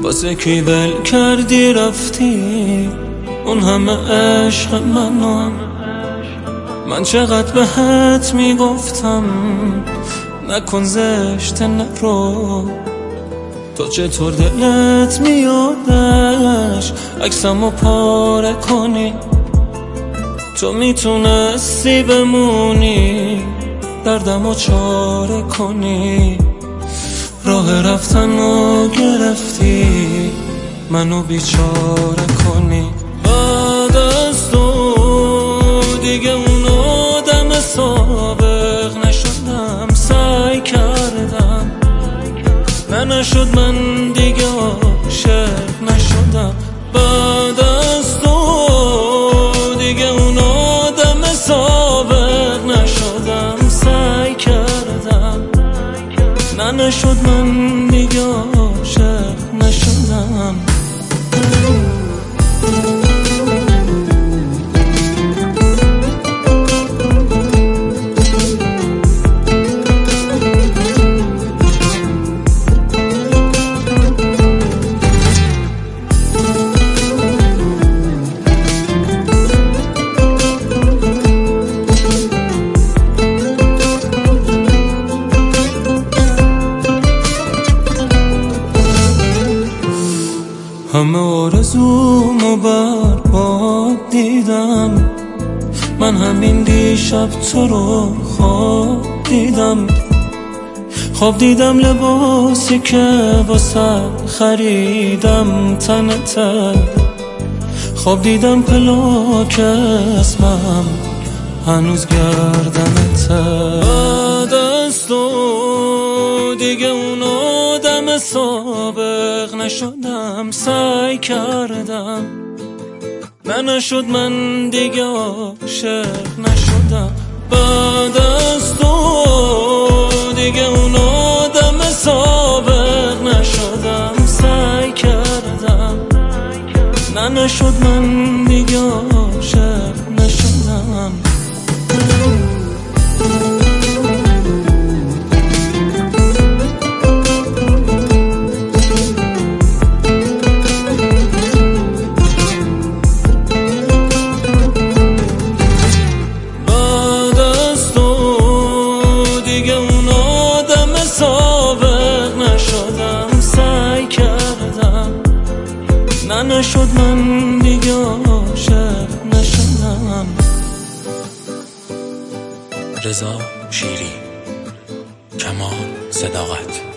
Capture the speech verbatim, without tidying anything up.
واسه کی ول کردی رفتی اون همه عشق منو. من چقدر بهت میگفتم نکن زشت نرو، تو چطور دلت میادش عکسمو پاره کنی؟ تو میتونستی بمونی دردمو چاره کنی، راه رفتنو گرفتی منو بیچاره کنی. بعد از تو دیگه اون آدم سابق نشدم، سعی کردم نه نشد، من دیگه عاشق نشدم. بعد از تو دیگه اون آدم سابق نشدم، سعی کردم نه نشد، من دیگه عاشق نشدم. همه آرزومو برباد دیدم، من همین دیشب تو رو خواب دیدم. خواب دیدم لباسی که واسه خریدم تنته، خواب دیدم پلاک اسمم هنوز گردنته. بعد از تو دیگه اون آدم سابق نشدم، سعی کردم نه نشد، من دیگه عاشق نشدم. بعد از تو دیگه اون آدم سابق نشدم، سعی کردم نه نشد، من دیگه عاشق نشدم. نه نشد، من دیگه عاشق نشدم. رضا شیری، کمال صداقت.